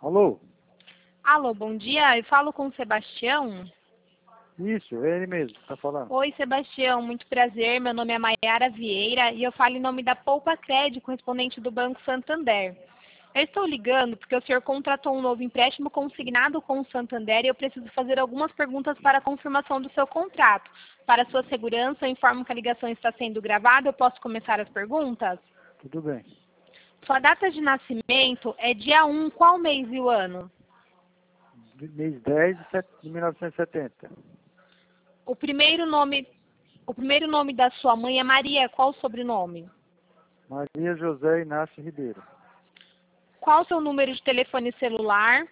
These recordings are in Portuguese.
Alô? Alô, bom dia. Eu falo com o Sebastião. Isso, é ele mesmo, tá falando. Oi, Sebastião. Muito prazer. Meu nome é Maiara Vieira e eu falo em nome da Poupa Crédito, correspondente do Banco Santander. Eu estou ligando porque o senhor contratou um novo empréstimo consignado com o Santander e eu preciso fazer algumas perguntas para a confirmação do seu contrato. Para sua segurança, eu informo que a ligação está sendo gravada. Eu posso começar as perguntas? Tudo bem. Sua data de nascimento é dia 1, qual mês e o ano? Mês 10 de 1970. O primeiro nome da sua mãe é Maria. Qual o sobrenome? Maria José Inácio Ribeiro. Qual o seu número de telefone celular?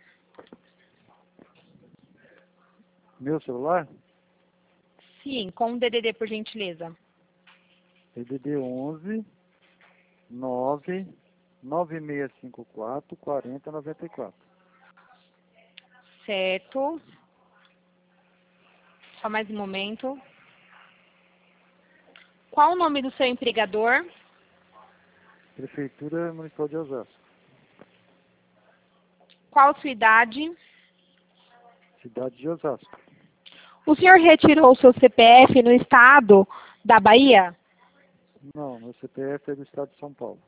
Meu celular? Sim, com o DDD, por gentileza. DDD 11 9 9654 4094. Certo. Só mais um momento. Qual o nome do seu empregador? Prefeitura Municipal de Osasco. Qual a sua idade? Cidade de Osasco. O senhor retirou o seu CPF no estado da Bahia? Não, meu CPF é do estado de São Paulo.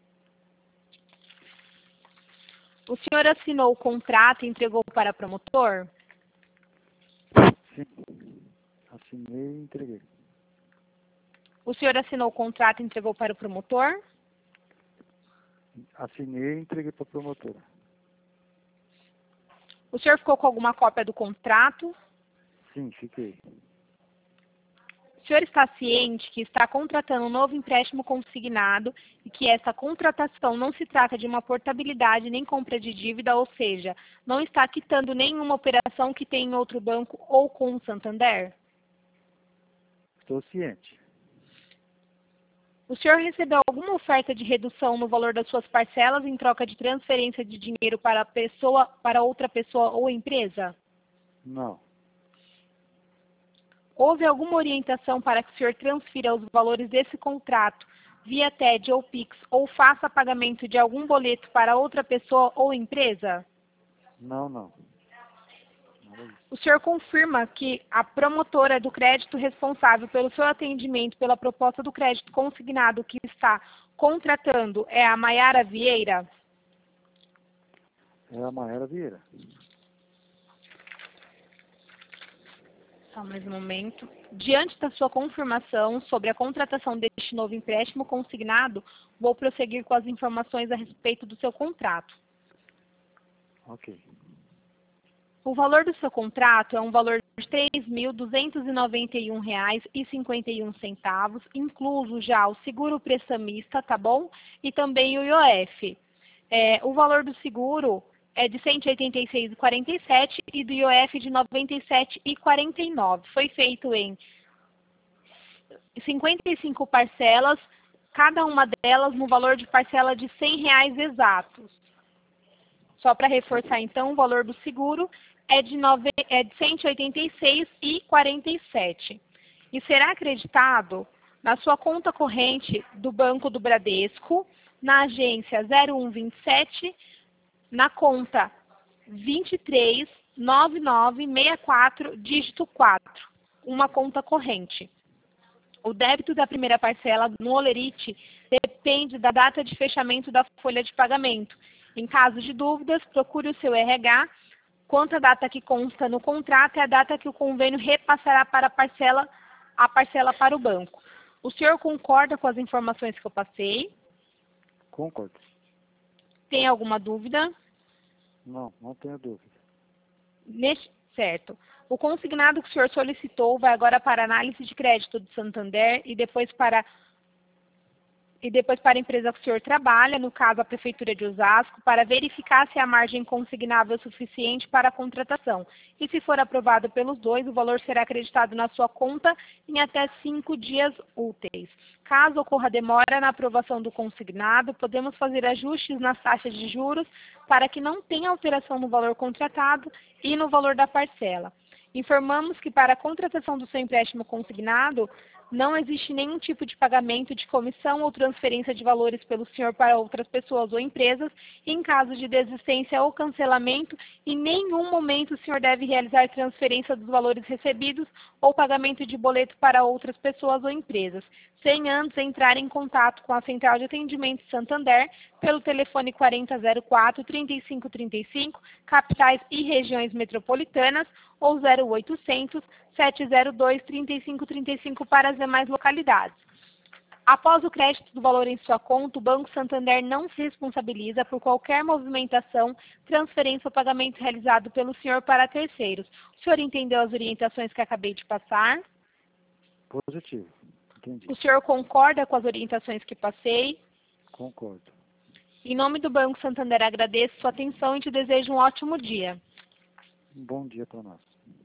O senhor assinou o contrato e entregou para promotor? Sim. Assinei e entreguei. O senhor assinou o contrato e entregou para o promotor? Assinei e entreguei para a promotora. O senhor ficou com alguma cópia do contrato? Sim, fiquei. O senhor está ciente que está contratando um novo empréstimo consignado e que essa contratação não se trata de uma portabilidade nem compra de dívida, ou seja, não está quitando nenhuma operação que tem em outro banco ou com o Santander? Estou ciente. O senhor recebeu alguma oferta de redução no valor das suas parcelas em troca de transferência de dinheiro para outra pessoa ou empresa? Não. Houve alguma orientação para que o senhor transfira os valores desse contrato via TED ou Pix ou faça pagamento de algum boleto para outra pessoa ou empresa? Não. Nada disso. O senhor confirma que a promotora do crédito responsável pelo seu atendimento pela proposta do crédito consignado que está contratando é a Maiara Vieira? É a Maera Vieira. Só mais um momento. Diante da sua confirmação sobre a contratação deste novo empréstimo consignado, vou prosseguir com as informações a respeito do seu contrato. Ok. O valor do seu contrato é um valor de R$ 3.291,51, incluso já o seguro prestamista, tá bom? E também o IOF. O valor do seguro é de R$ 186,47 e do IOF de R$ 97,49. Foi feito em 55 parcelas, cada uma delas no valor de parcela de R$ 100 exatos. Só para reforçar, então, o valor do seguro é de R$ 186,47. E será acreditado na sua conta corrente do Banco do Bradesco, na agência 0127, na conta 239964, dígito 4, uma conta corrente. O débito da primeira parcela no Olerite depende da data de fechamento da folha de pagamento. Em caso de dúvidas, procure o seu RH. Quanto à data que consta no contrato, é a data que o convênio repassará para a parcela para o banco. O senhor concorda com as informações que eu passei? Concordo. Tem alguma dúvida? Não tenho dúvida. Certo. O consignado que o senhor solicitou vai agora para a análise de crédito do Santander e depois para a empresa que o senhor trabalha, no caso a Prefeitura de Osasco, para verificar se a margem consignável é suficiente para a contratação. E se for aprovado pelos dois, o valor será acreditado na sua conta em até 5 dias úteis. Caso ocorra demora na aprovação do consignado, podemos fazer ajustes nas taxas de juros para que não tenha alteração no valor contratado e no valor da parcela. Informamos que para a contratação do seu empréstimo consignado, Não existe nenhum tipo de pagamento de comissão ou transferência de valores pelo senhor para outras pessoas ou empresas. Em caso de desistência ou cancelamento, em nenhum momento o senhor deve realizar transferência dos valores recebidos ou pagamento de boleto para outras pessoas ou empresas, sem antes entrar em contato com a Central de Atendimento Santander pelo telefone 4004-3535, capitais e regiões metropolitanas, ou 0800 702 3535 para as demais localidades. Após o crédito do valor em sua conta, o Banco Santander não se responsabiliza por qualquer movimentação, transferência ou pagamento realizado pelo senhor para terceiros. O senhor entendeu as orientações que acabei de passar? Positivo. Entendi. O senhor concorda com as orientações que passei? Concordo. Em nome do Banco Santander, agradeço sua atenção e te desejo um ótimo dia. Um bom dia para nós.